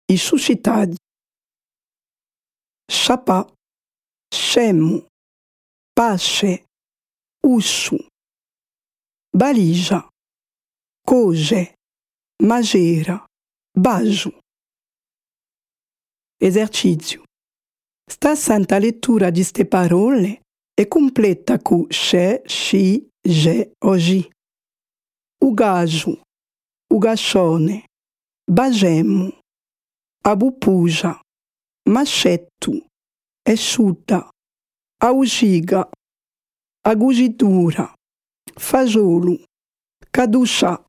i suscitadi. Chapà, scemo, pasce, urso, baligia, coge, magera, baggio. Esercizio. Sta santa lettura di ste parole e completa cu che, sci, ge o gi. O gajo, o gascione, bagemo, abupuja, mascetto, esciuta, augiga, agugidura, fagiolo, caduccia.